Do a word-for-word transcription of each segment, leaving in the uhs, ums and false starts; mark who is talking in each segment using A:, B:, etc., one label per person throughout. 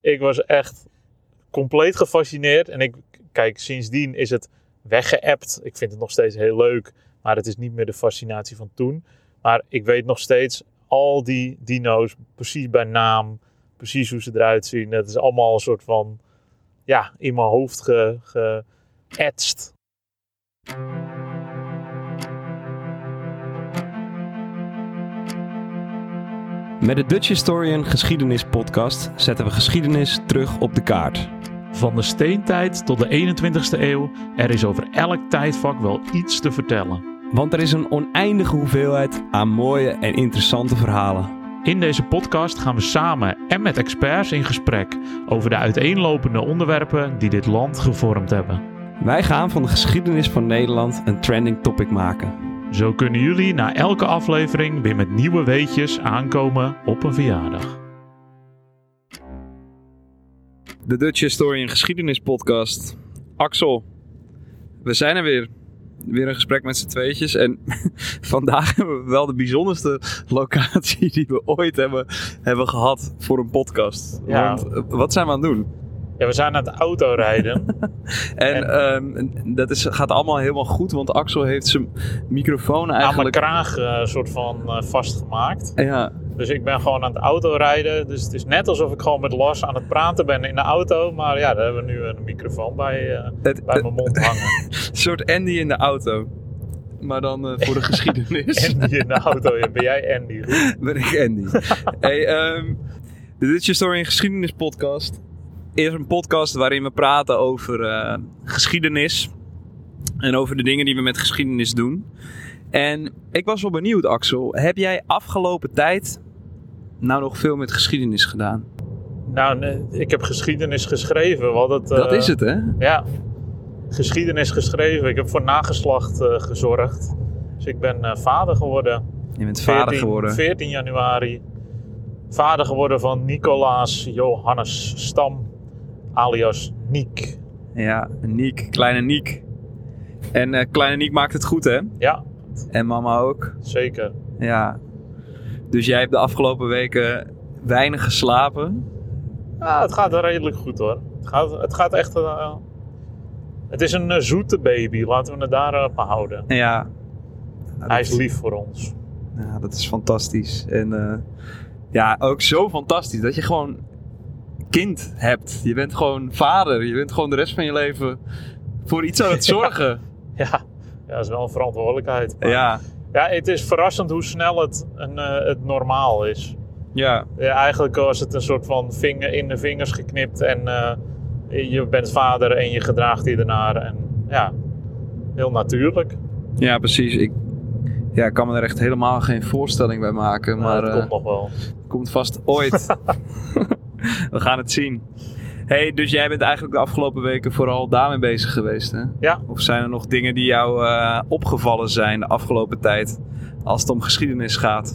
A: Ik was echt compleet gefascineerd. En ik, kijk, sindsdien is het weggeëpt. Ik vind het nog steeds heel leuk. Maar het is niet meer de fascinatie van toen. Maar ik weet nog steeds al die dino's precies bij naam. Precies hoe ze eruit zien. Het is allemaal een soort van, ja, in mijn hoofd ge, geëtst.
B: Met de Dutch Historian Geschiedenis Podcast zetten we geschiedenis terug op de kaart.
A: Van de steentijd tot de eenentwintigste eeuw, er is over elk tijdvak wel iets te vertellen.
B: Want er is een oneindige hoeveelheid aan mooie en interessante verhalen.
A: In deze podcast gaan we samen en met experts in gesprek over de uiteenlopende onderwerpen die dit land gevormd hebben.
B: Wij gaan van de geschiedenis van Nederland een trending topic maken.
A: Zo kunnen jullie na elke aflevering weer met nieuwe weetjes aankomen op een verjaardag.
B: De Dutch Historian Geschiedenis Podcast. Axel, we zijn er weer. Weer een gesprek met z'n tweetjes. En vandaag hebben we wel de bijzonderste locatie die we ooit hebben, hebben gehad voor een podcast.
A: Ja.
B: Want wat zijn we aan het doen?
A: Ja, we zijn aan het autorijden.
B: En, en um, dat is, gaat allemaal helemaal goed, want Axel heeft zijn microfoon eigenlijk...
A: aan mijn kraag uh, soort van uh, vastgemaakt.
B: Ja.
A: Dus ik ben gewoon aan het autorijden. Dus het is net alsof ik gewoon met Lars aan het praten ben in de auto. Maar ja, daar hebben we nu een microfoon bij, uh,
B: het,
A: bij
B: het,
A: mijn mond hangen.
B: Een soort Andy in de auto. Maar dan uh, voor de geschiedenis.
A: Andy in de auto, ja, ben jij Andy?
B: Ben ik Andy. Hey, um, de Dutch Historian Geschiedenis Podcast is een podcast waarin we praten over uh, geschiedenis. En over de dingen die we met geschiedenis doen. En ik was wel benieuwd, Axel. Heb jij afgelopen tijd nou nog veel met geschiedenis gedaan?
A: Nou, nee, ik heb geschiedenis geschreven. Wat het, uh,
B: dat is het, hè?
A: Ja, geschiedenis geschreven. Ik heb voor nageslacht uh, gezorgd. Dus ik ben uh, vader geworden.
B: Je bent vader
A: veertien,
B: geworden.
A: veertien januari. Vader geworden van Nicolaas Johannes Stam, alias Niek.
B: Ja, Niek, kleine Niek. En uh, kleine Niek maakt het goed, hè?
A: Ja.
B: En mama ook.
A: Zeker.
B: Ja. Dus jij hebt de afgelopen weken weinig geslapen?
A: Ja, het gaat redelijk goed, hoor. Het gaat, het gaat echt... Uh, het is een uh, zoete baby. Laten we het daarop houden.
B: Ja.
A: Hij is lief voor ons.
B: Ja, dat is fantastisch. En uh, ja, ook zo fantastisch dat je gewoon kind hebt. Je bent gewoon vader. Je bent gewoon de rest van je leven voor iets aan het zorgen.
A: Ja, ja, ja, dat is wel een verantwoordelijkheid. Maar
B: ja.
A: Ja, het is verrassend hoe snel het, een, uh, het normaal is.
B: Ja.
A: Ja. Eigenlijk was het een soort van vinger in de vingers geknipt. En uh, je bent vader en je gedraagt je ernaar. En ja, heel natuurlijk.
B: Ja, precies. Ik ja, ik kan me er echt helemaal geen voorstelling bij maken.
A: Nou,
B: maar
A: dat
B: uh,
A: komt nog wel.
B: Komt vast ooit. We gaan het zien. Hey, dus jij bent eigenlijk de afgelopen weken vooral daarmee bezig geweest, hè?
A: Ja.
B: Of zijn er nog dingen die jou uh, opgevallen zijn de afgelopen tijd als het om geschiedenis gaat?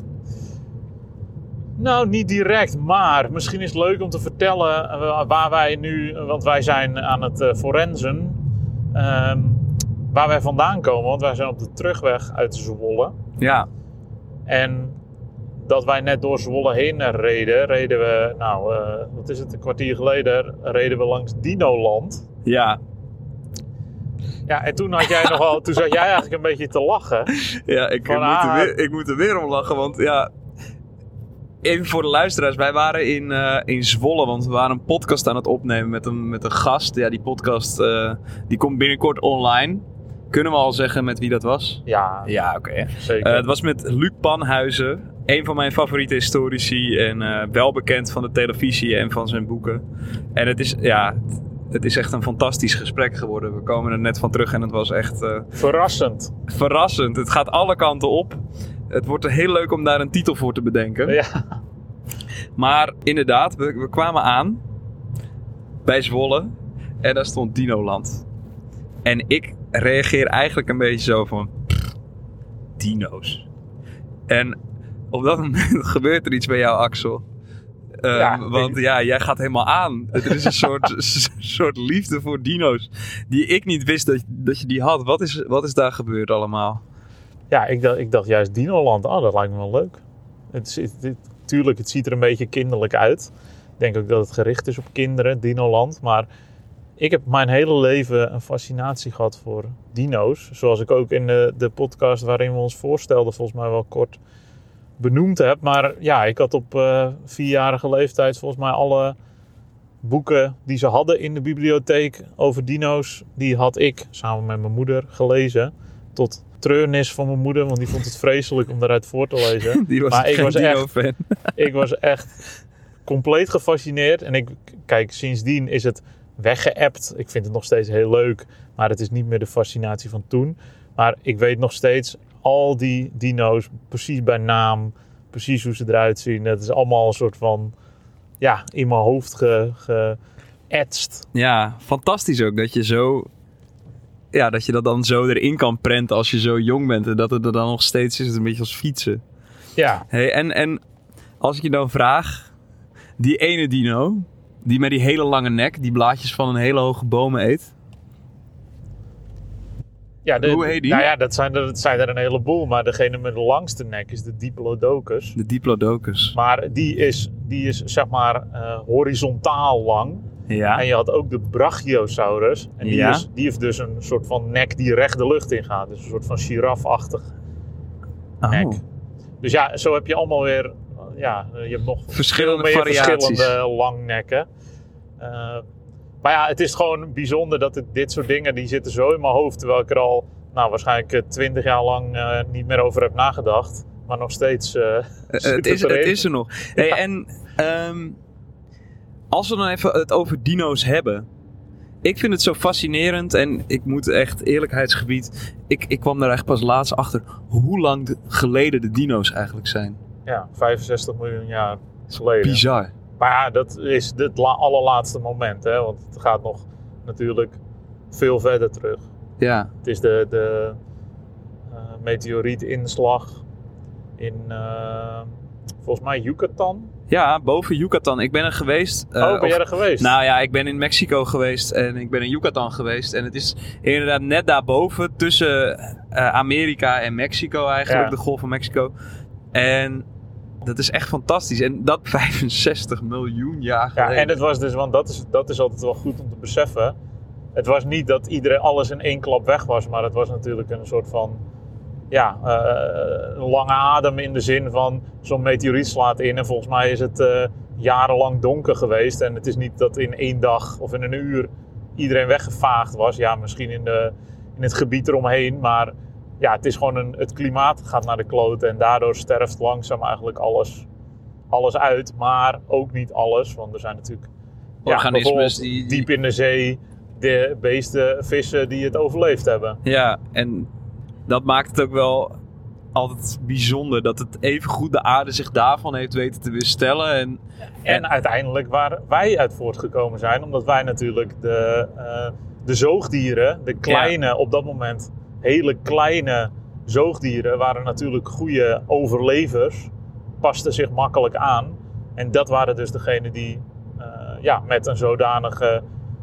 A: Nou, niet direct, maar misschien is het leuk om te vertellen uh, waar wij nu, want wij zijn aan het uh, forensen, um, waar wij vandaan komen. Want wij zijn op de terugweg uit Zwolle.
B: Ja.
A: En dat wij net door Zwolle heen reden, reden we, nou, uh, wat is het, een kwartier geleden, reden we langs Dinoland.
B: Ja.
A: Ja, en toen had jij nogal, toen zat jij eigenlijk een beetje te lachen.
B: Ja, ik, ik, moet, er weer, ik moet er weer om lachen, want ja, even voor de luisteraars, wij waren in, uh, in Zwolle, want we waren een podcast aan het opnemen met een, met een gast. Ja, die podcast, uh, die komt binnenkort online. Kunnen we al zeggen met wie dat was?
A: Ja,
B: ja oké. Okay.
A: Zeker.
B: Uh, het was met Luc Panhuizen. Een van mijn favoriete historici en uh, wel bekend van de televisie en van zijn boeken. En het is, ja, het is echt een fantastisch gesprek geworden. We komen er net van terug en het was echt... Uh,
A: verrassend.
B: Verrassend. Het gaat alle kanten op. Het wordt heel leuk om daar een titel voor te bedenken.
A: Ja.
B: Maar inderdaad, we, we kwamen aan bij Zwolle en daar stond Dinoland. En ik reageer eigenlijk een beetje zo van... Pff, dino's. En op dat moment gebeurt er iets bij jou, Axel. Um, ja, want ja, jij gaat helemaal aan. Er is een soort, soort liefde voor dino's die ik niet wist dat, dat je die had. Wat is, wat is daar gebeurd allemaal?
A: Ja, ik dacht, ik dacht juist Dinoland. Oh, dat lijkt me wel leuk. Het, het, het, tuurlijk, het ziet er een beetje kinderlijk uit. Ik denk ook dat het gericht is op kinderen, Dinoland. Maar ik heb mijn hele leven een fascinatie gehad voor dino's. Zoals ik ook in de, de podcast waarin we ons voorstelden volgens mij wel kort benoemd heb. Maar ja, ik had op uh, vierjarige leeftijd volgens mij alle boeken die ze hadden in de bibliotheek over dino's. Die had ik samen met mijn moeder gelezen. Tot treurnis van mijn moeder, want die vond het vreselijk om daaruit voor te lezen.
B: Die was
A: maar ik
B: geen
A: was, echt,
B: dino-fan.
A: ik was echt compleet gefascineerd. En ik, kijk, sindsdien is het weggeëpt. Ik vind het nog steeds heel leuk, maar het is niet meer de fascinatie van toen. Maar ik weet nog steeds al die dino's precies bij naam, precies hoe ze eruit zien. Het is allemaal een soort van, ja, in mijn hoofd ge, geëtst.
B: Ja, fantastisch ook dat je zo, ja, dat je dat dan zo erin kan prenten als je zo jong bent en dat het er dan nog steeds is, een beetje als fietsen.
A: Ja.
B: Hey, en, en als ik je dan vraag, die ene dino, die met die hele lange nek, die blaadjes van een hele hoge boom eet.
A: Ja, de,
B: Hoe heet die?
A: Nou ja, dat zijn, er, dat zijn er een heleboel. Maar degene met de langste nek is de Diplodocus.
B: De Diplodocus.
A: Maar die is, die is zeg maar uh, horizontaal lang.
B: Ja.
A: En je had ook de Brachiosaurus. En die,
B: Ja.
A: is, die heeft dus een soort van nek die recht de lucht in gaat. Dus een soort van girafachtig
B: Oh.
A: nek. Dus ja, zo heb je allemaal weer... Ja, je hebt nog
B: Verschillende
A: veel meer
B: variaties.
A: verschillende langnekken. Uh, maar ja, het is gewoon bijzonder dat het, dit soort dingen, die zitten zo in mijn hoofd. Terwijl ik er al, nou, waarschijnlijk twintig jaar lang uh, niet meer over heb nagedacht. Maar nog steeds uh,
B: Uh, het, is, het is er nog. Hey,
A: Ja.
B: En um, als we dan even het over dino's hebben. Ik vind het zo fascinerend en ik moet echt eerlijkheidsgebied. Ik, ik kwam daar echt pas laatst achter hoe lang de, geleden de dino's eigenlijk zijn.
A: Ja, vijfenzestig miljoen jaar geleden.
B: Bizar.
A: Maar ja, dat is het la- allerlaatste moment. Hè? Want het gaat nog natuurlijk veel verder terug.
B: Ja.
A: Het is de, de uh, meteorietinslag in uh, volgens mij Yucatan.
B: Ja, boven Yucatan. Ik ben er geweest. Uh,
A: oh, ben
B: of,
A: jij er geweest?
B: Nou ja, ik ben in Mexico geweest en ik ben in Yucatan geweest. En het is inderdaad net daarboven tussen uh, Amerika en Mexico eigenlijk.
A: Ja.
B: De Golf van Mexico. En dat is echt fantastisch. En dat vijfenzestig miljoen jaar
A: Ja,
B: geleden.
A: en het was dus, want dat is, dat is altijd wel goed om te beseffen. Het was niet dat iedereen alles in één klap weg was, maar het was natuurlijk een soort van, ja, uh, een lange adem in de zin van zo'n meteoriet slaat in en volgens mij is het uh, jarenlang donker geweest. En het is niet dat in één dag of in een uur iedereen weggevaagd was. Ja, misschien in, de, in het gebied eromheen, maar ja, het is gewoon een, het klimaat gaat naar de kloten en daardoor sterft langzaam eigenlijk alles, alles uit. Maar ook niet alles, want er zijn natuurlijk ja,
B: organismes die, die
A: diep in de zee de beesten, vissen die het overleefd hebben.
B: Ja, en dat maakt het ook wel altijd bijzonder dat het even goed de aarde zich daarvan heeft weten te weerstellen. En,
A: En,
B: en
A: uiteindelijk waar wij uit voortgekomen zijn, omdat wij natuurlijk de, uh, de zoogdieren, de kleine, ja. op dat moment hele kleine zoogdieren, waren natuurlijk goede overlevers, pasten zich makkelijk aan. En dat waren dus degenen die uh, ja, met een zodanige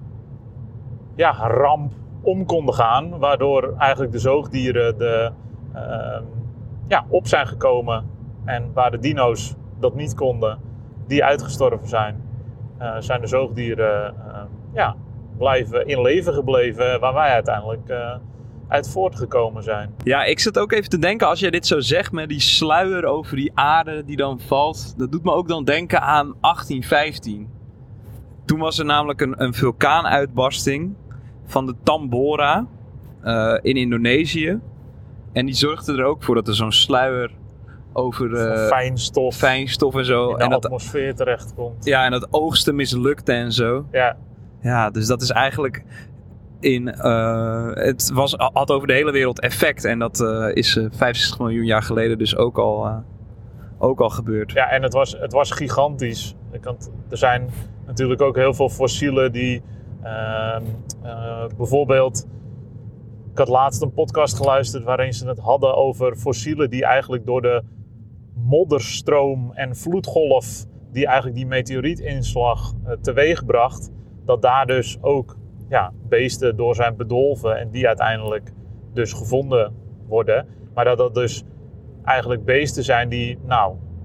A: ja, ramp om konden gaan, waardoor eigenlijk de zoogdieren de, uh, ja, op zijn gekomen en waar de dino's dat niet konden, die uitgestorven zijn, uh, zijn de zoogdieren uh, ja, blijven in leven gebleven, waar wij uiteindelijk uh, uit voortgekomen zijn.
B: Ja, ik zit ook even te denken, als jij dit zo zegt met die sluier over die aarde die dan valt, dat doet me ook dan denken aan achttien vijftien. Toen was er namelijk een, een vulkaanuitbarsting van de Tambora uh, in Indonesië. En die zorgde er ook voor dat er zo'n sluier over uh,
A: fijnstof,
B: fijnstof en zo.
A: in de
B: en dat,
A: atmosfeer terecht komt.
B: Ja, en dat oogsten mislukte en zo.
A: Ja.
B: Ja, dus dat is eigenlijk in... Uh, het was, had over de hele wereld effect. En dat uh, is uh, vijfenzestig miljoen jaar geleden dus ook al, uh, ook al gebeurd.
A: Ja, en het was, het was gigantisch. Er zijn natuurlijk ook heel veel fossielen die... Uh, uh, bijvoorbeeld, ik had laatst een podcast geluisterd waarin ze het hadden over fossielen die eigenlijk door de modderstroom en vloedgolf die eigenlijk die meteorietinslag uh, teweegbracht, dat daar dus ook ja, beesten door zijn bedolven en die uiteindelijk dus gevonden worden. Maar dat dat dus eigenlijk beesten zijn die nou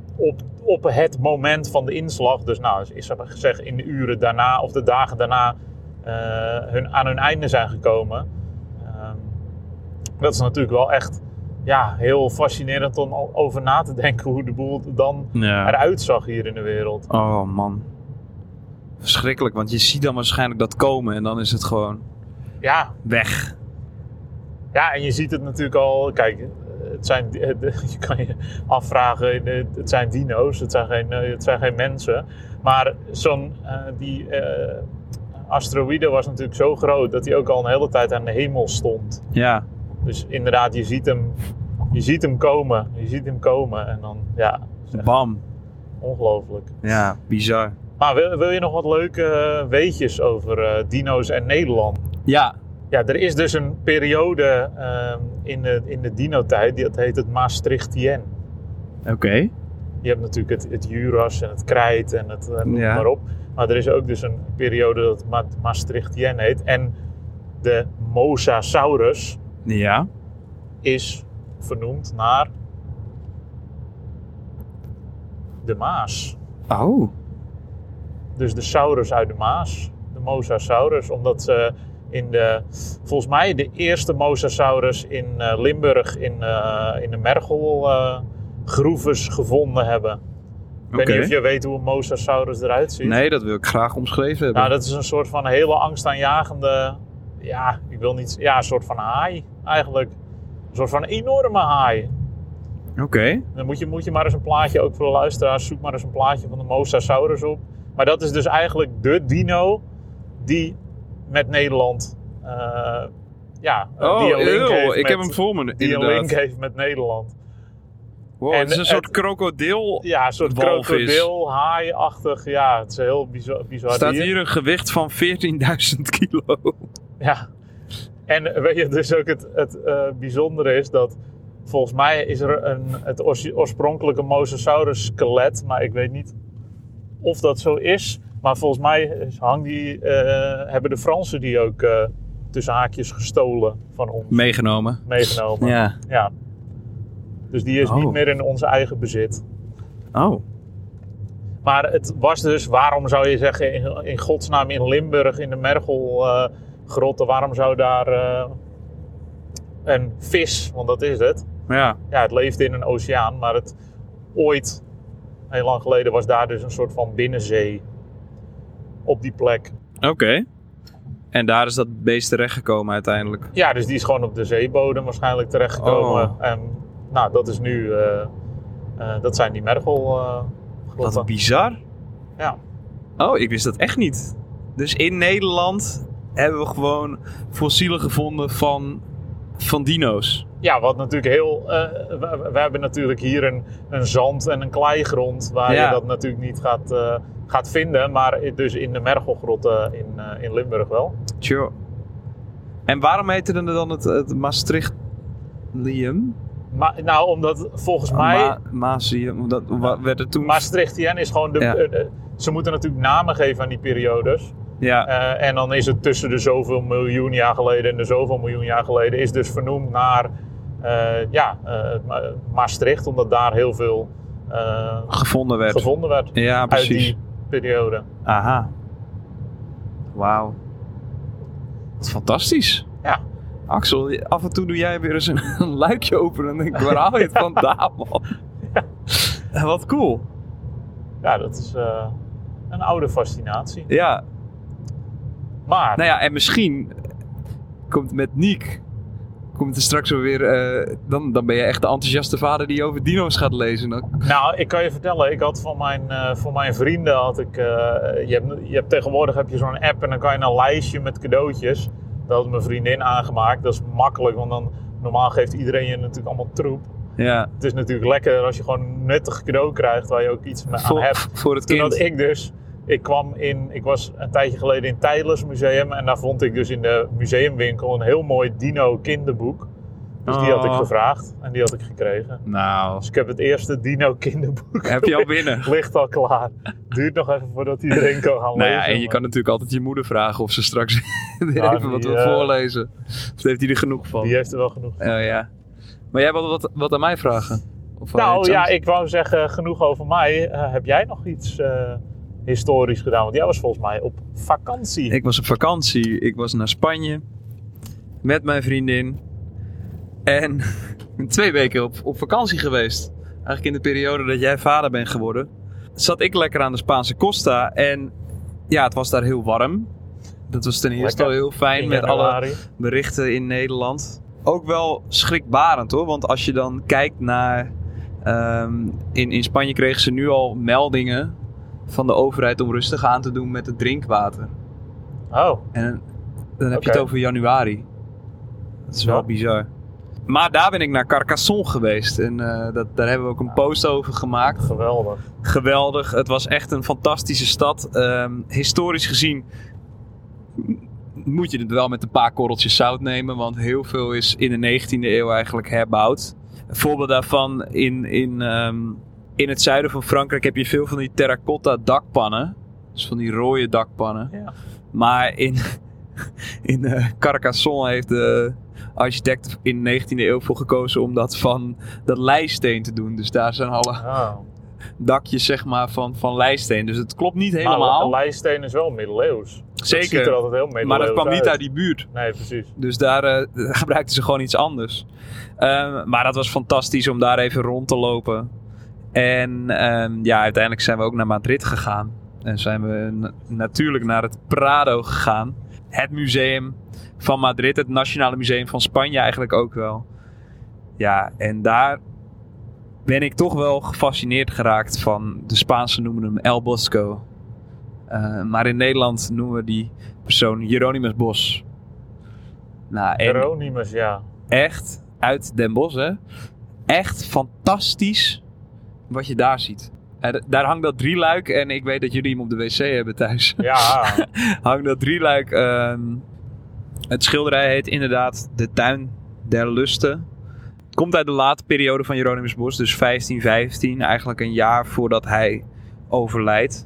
A: op, op het moment van de inslag, dus nou, is er gezegd in de uren daarna of de dagen daarna uh, hun, aan hun einde zijn gekomen. Uh, dat is natuurlijk wel echt ja, heel fascinerend om over na te denken hoe de boel dan ja. eruit zag hier in de wereld.
B: Oh man. Verschrikkelijk, want je ziet dan waarschijnlijk dat komen en dan is het gewoon
A: ja.
B: weg.
A: Ja, en je ziet het natuurlijk al, kijk, het zijn, je kan je afvragen, het zijn dino's, het zijn geen, het zijn geen mensen. Maar zo'n, uh, die uh, asteroïde was natuurlijk zo groot dat hij ook al een hele tijd aan de hemel stond.
B: Ja.
A: Dus inderdaad, je ziet hem, je ziet hem komen, je ziet hem komen en dan, ja.
B: Bam.
A: Ongelooflijk.
B: Ja, bizar.
A: Maar wil, wil je nog wat leuke weetjes over uh, dino's en Nederland?
B: Ja.
A: Ja, er is dus een periode uh, in de, in de dino-tijd, die, dat heet het Maastrichtien.
B: Oké. Okay.
A: Je hebt natuurlijk het, het Juras en het Krijt en het uh, noem
B: ja.
A: maar op. Maar er is ook dus een periode dat het Ma- Maastrichtien heet. En de Mosasaurus
B: ja.
A: is vernoemd naar de Maas.
B: Oh.
A: Dus de saurus uit de Maas, de Mosasaurus, omdat ze in de, volgens mij de eerste Mosasaurus in uh, Limburg in, uh, in de mergelgroeves uh, gevonden hebben. Ik okay. weet niet of je weet hoe een Mosasaurus eruit ziet.
B: Nee, dat wil ik graag omschreven hebben.
A: Nou, dat is een soort van hele angstaanjagende, ja, ik wil niet, ja, een soort van haai eigenlijk. Een soort van enorme haai.
B: Oké. Okay.
A: Dan moet je, moet je maar eens een plaatje, ook voor de luisteraars, zoek maar eens een plaatje van de Mosasaurus op. Maar dat is dus eigenlijk de dino die met Nederland, uh, ja,
B: oh,
A: die een link
B: eeuw,
A: heeft
B: ik
A: met,
B: heb hem voor me,
A: die een link heeft met Nederland.
B: Wow, en het is een soort krokodil.
A: Ja, een soort krokodil, haai-achtig. Ja, het is heel bizar. bizar
B: staat
A: dier.
B: hier een gewicht van veertienduizend kilo.
A: Ja, en weet je, dus ook het, het uh, bijzondere is dat volgens mij is er een, het oorspronkelijke Mosasaurus skelet, maar ik weet niet of dat zo is. Maar volgens mij hang die, uh, hebben de Fransen die ook uh, tussen haakjes gestolen van ons.
B: Meegenomen.
A: Meegenomen.
B: Ja.
A: ja. Dus die is oh. niet meer in onze eigen bezit.
B: Oh.
A: Maar het was dus, waarom zou je zeggen, in, in godsnaam in Limburg, in de Mergelgrotten, uh, waarom zou daar uh, een vis, want dat is het.
B: Ja.
A: Ja, het leefde in een oceaan, maar het ooit, heel lang geleden, was daar dus een soort van binnenzee op die plek.
B: Oké. Okay. En daar is dat beest terechtgekomen uiteindelijk?
A: Ja, dus die is gewoon op de zeebodem waarschijnlijk terechtgekomen. Oh. En nou, dat is nu, uh, uh, dat zijn die mergelgrotten. Uh,
B: Wat bizar.
A: Ja.
B: Oh, ik wist dat echt niet. Dus in Nederland hebben we gewoon fossielen gevonden van, van dino's.
A: Ja, wat natuurlijk heel... Uh, we, we hebben natuurlijk hier een, een zand- en een kleigrond waar ja. je dat natuurlijk niet gaat, uh, gaat vinden. Maar dus in de mergelgrotten in, uh, in Limburg wel.
B: Sure. En waarom heette het dan het, het Maastrichtium?
A: Ma- nou, omdat volgens mij...
B: Ma- Maastrichtium, dat werd het toen...
A: Maastrichtien is gewoon de... Ja. Uh, uh, ze moeten natuurlijk namen geven aan die periodes.
B: Ja.
A: Uh, en dan is het tussen de zoveel miljoen jaar geleden en de zoveel miljoen jaar geleden... is dus vernoemd naar uh, ja, uh, Maastricht, omdat daar heel veel uh,
B: gevonden werd.
A: Gevonden werd
B: ja, precies.
A: Uit die periode.
B: Aha. Wauw. Wat fantastisch.
A: Ja.
B: Axel, af en toe doe jij weer eens een, een luikje open en denk ik, waar haal je het vandaan, man? Ja. Wat cool.
A: Ja, dat is uh, een oude fascinatie.
B: Ja.
A: Maar...
B: Nou ja, en misschien komt met Niek, komt er straks weer, uh, dan, dan ben je echt de enthousiaste vader die over dino's gaat lezen. Dan.
A: Nou, ik kan je vertellen, ik had van mijn, uh, voor mijn vrienden, had ik, uh, je, hebt, je hebt tegenwoordig heb je zo'n app en dan kan je een lijstje met cadeautjes. Dat had mijn vriendin aangemaakt. Dat is makkelijk, want dan normaal geeft iedereen je natuurlijk allemaal troep.
B: Ja.
A: Het is natuurlijk lekker als je gewoon een nuttig cadeau krijgt waar je ook iets mee
B: voor,
A: aan hebt.
B: Voor het
A: Toen
B: kind.
A: had ik dus, ik kwam in, ik was een tijdje geleden in het Teylers Museum en daar vond ik dus in de museumwinkel een heel mooi dino kinderboek. Dus
B: oh.
A: die had ik gevraagd en die had ik gekregen.
B: Nou.
A: Dus ik heb het eerste dino kinderboek.
B: Heb je al binnen?
A: Ligt al klaar. Duurt nog even voordat iedereen kan gaan
B: nou
A: lezen.
B: Ja, en je
A: maar.
B: kan natuurlijk altijd je moeder vragen of ze straks weer
A: ja,
B: even
A: die,
B: wat wil
A: uh,
B: voorlezen. Of heeft hij er genoeg van?
A: Die heeft er wel genoeg van.
B: Oh ja. Maar jij wilde wat, wat aan mij vragen? Of, uh,
A: Nou
B: iets
A: ja,
B: anders?
A: ik wou zeggen, genoeg over mij. Uh, heb jij nog iets uh, historisch gedaan? Want jij was volgens mij op vakantie.
B: Ik was op vakantie. Ik was naar Spanje. Met mijn vriendin. En ik ben twee weken op, op vakantie geweest. Eigenlijk in de periode dat jij vader bent geworden. Zat ik lekker aan de Spaanse Costa. En ja, het was daar heel warm. Dat was ten eerste al heel fijn met alle berichten in Nederland. Ook wel schrikbarend hoor. Want als je dan kijkt naar... Um, in, in Spanje kregen ze nu al meldingen van de overheid om rustig aan te doen met het drinkwater.
A: Oh.
B: En dan heb
A: okay.
B: je het over januari. Dat is wel ja. bizar. Maar daar ben ik naar Carcassonne geweest. En uh, dat, daar hebben we ook een post over gemaakt.
A: Geweldig.
B: Geweldig. Het was echt een fantastische stad. Um, historisch gezien moet je het wel met een paar korreltjes zout nemen. Want heel veel is in de negentiende eeuw eigenlijk herbouwd. Een voorbeeld daarvan in, in, um, in het zuiden van Frankrijk heb je veel van die terracotta dakpannen. Dus van die rode dakpannen.
A: Ja.
B: Maar in, in uh, Carcassonne heeft de architect in de negentiende eeuw voor gekozen om dat van dat leisteen te doen. Dus daar zijn alle
A: oh.
B: dakjes zeg maar van, van leisteen. Dus het klopt niet helemaal.
A: Maar leisteen is wel middeleeuws.
B: Zeker.
A: Dat ziet er altijd heel middeleeuws
B: maar dat kwam
A: uit.
B: niet uit die buurt.
A: Nee, precies.
B: Dus daar uh, gebruikten ze gewoon iets anders. Um, maar dat was fantastisch om daar even rond te lopen. En um, ja, uiteindelijk zijn we ook naar Madrid gegaan. En zijn we na- natuurlijk naar het Prado gegaan. Het museum van Madrid. Het Nationale Museum van Spanje eigenlijk ook wel. Ja, en daar ben ik toch wel gefascineerd geraakt van... De Spaanse noemen hem El Bosco. Uh, maar in Nederland noemen we die persoon Hieronymus Bosch. Nou, en
A: Hieronymus, ja.
B: Echt uit Den Bosch, hè? Echt fantastisch wat je daar ziet. En daar hangt dat drieluik en ik weet dat jullie hem op de wc hebben thuis.
A: Ja.
B: hangt dat drieluik. Um, het schilderij heet inderdaad De Tuin der Lusten. Het komt uit de late periode van Hieronymus Bosch, dus vijftien vijftien. Eigenlijk een jaar voordat hij overlijdt.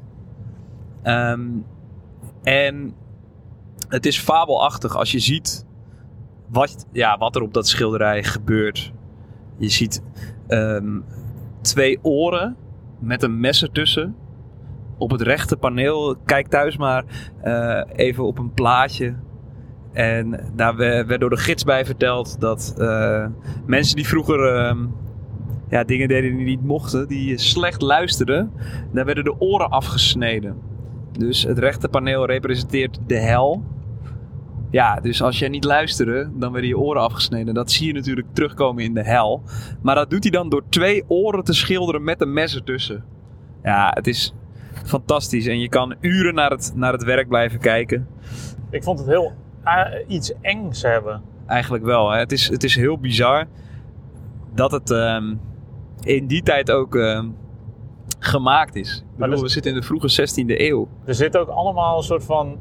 B: Um, en het is fabelachtig als je ziet wat, ja, wat er op dat schilderij gebeurt. Je ziet um, twee oren met een mes ertussen. Op het rechte paneel. Kijk thuis maar uh, even op een plaatje. En daar werd door de gids bij verteld dat uh, mensen die vroeger uh, ja, dingen deden die niet mochten, die slecht luisterden, daar werden de oren afgesneden. Dus het rechte paneel representeert de hel. Ja, dus als jij niet luisterde, dan werden je oren afgesneden. Dat zie je natuurlijk terugkomen in de hel. Maar dat doet hij dan door twee oren te schilderen met een mes ertussen. Ja, het is fantastisch. En je kan uren naar het, naar het werk blijven kijken.
A: Ik vond het heel uh, iets engs hebben.
B: Eigenlijk wel. Hè. Het is, het is heel bizar dat het um, in die tijd ook um, gemaakt is. Ik bedoel, dus, we zitten in de vroege zestiende eeuw.
A: Er zit ook allemaal een soort van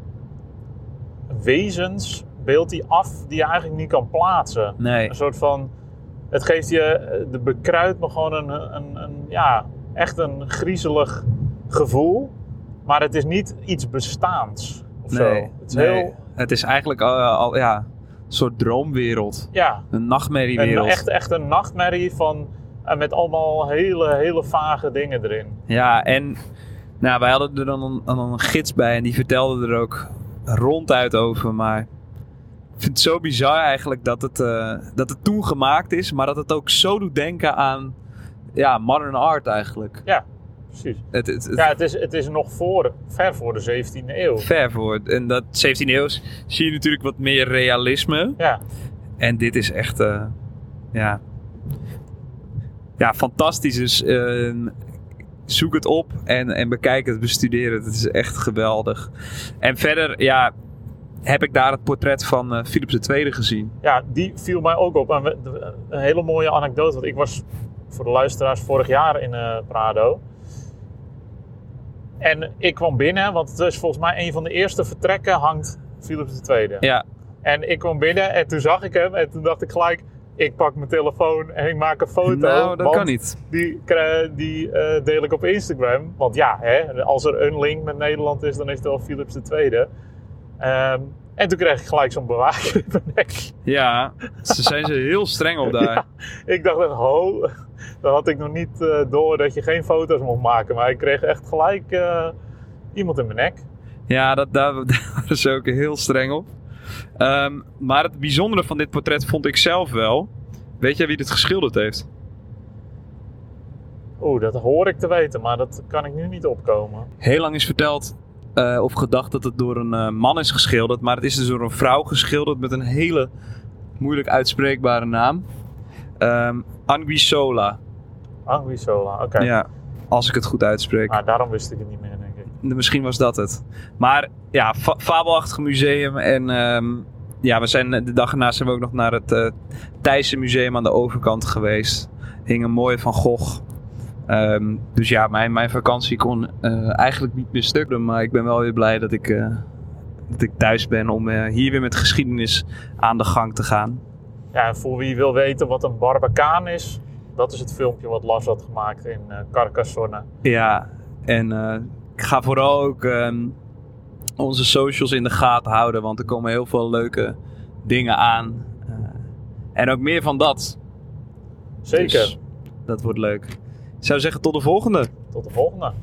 A: wezens, beeld die af, die je eigenlijk niet kan plaatsen.
B: Nee.
A: Een soort van, het geeft je, de bekruidt me gewoon een, een, een, ja, echt een griezelig gevoel. Maar het is niet iets bestaans of
B: nee,
A: zo. Het is
B: nee.
A: heel...
B: Het is eigenlijk al, al ja, een soort droomwereld.
A: Ja.
B: Een nachtmerriewereld.
A: Een, echt, echt een nachtmerrie van, met allemaal hele, hele vage dingen erin.
B: Ja, en nou, wij hadden er dan een, een gids bij en die vertelde er ook ronduit over, maar ik vind het zo bizar eigenlijk dat het, uh, dat het toen gemaakt is, maar dat het ook zo doet denken aan ja, modern art eigenlijk.
A: Ja, precies.
B: Het, het, het,
A: ja, het is, het is nog voor, ver voor de zeventiende eeuw.
B: Ver voor. En dat zeventiende eeuw zie je natuurlijk wat meer realisme.
A: Ja.
B: En dit is echt, uh, ja, ja, fantastisch. Dus uh, zoek het op en, en bekijk het, bestudeer het. Het is echt geweldig. En verder, ja, heb ik daar het portret van uh, Philips de Tweede gezien.
A: Ja, die viel mij ook op. En een hele mooie anekdote. Want ik was voor de luisteraars vorig jaar in uh, Prado. En ik kwam binnen, want het is volgens mij een van de eerste vertrekken hangt Philips de Tweede.
B: Ja.
A: En ik kwam binnen en toen zag ik hem en toen dacht ik gelijk, ik pak mijn telefoon en ik maak een foto.
B: Nou, dat kan niet.
A: Die, die uh, deel ik op Instagram. Want ja, hè, als er een link met Nederland is, dan is het wel Philips de Tweede. Um, en toen kreeg ik gelijk zo'n bewaker in mijn nek.
B: Ja, ze zijn ze heel streng op daar.
A: Ja, ik dacht, ho, Dan had ik nog niet uh, door dat je geen foto's mocht maken. Maar ik kreeg echt gelijk uh, iemand in mijn nek.
B: Ja, dat, daar, daar waren ze ook heel streng op. Um, maar het bijzondere van dit portret vond ik zelf wel. Weet jij wie dit geschilderd heeft?
A: Oeh, dat hoor ik te weten, maar dat kan ik nu niet opkomen.
B: Heel lang is verteld uh, of gedacht dat het door een uh, man is geschilderd. Maar het is dus door een vrouw geschilderd met een hele moeilijk uitspreekbare naam. Um, Anguissola.
A: Anguissola, oké. Okay.
B: Ja, als ik het goed uitspreek.
A: Ah, daarom wist ik het niet meer, denk ik.
B: Misschien was dat het. Maar ja, fa- fabelachtig museum. En um, ja, we zijn de dag erna zijn we ook nog naar het uh, Thaise museum aan de overkant geweest. Hing een mooie Van Gogh. Um, dus ja, mijn, mijn vakantie kon uh, eigenlijk niet meer stukken. Maar ik ben wel weer blij dat ik, uh, dat ik thuis ben om uh, hier weer met geschiedenis aan de gang te gaan.
A: Ja, en voor wie wil weten wat een barbacaan is, dat is het filmpje wat Lars had gemaakt in uh, Carcassonne.
B: Ja, en uh, ik ga vooral ook um, onze socials in de gaten houden, want er komen heel veel leuke dingen aan. Uh, en ook meer van dat.
A: Zeker.
B: Dus dat wordt leuk. Ik zou zeggen tot de volgende.
A: Tot de volgende.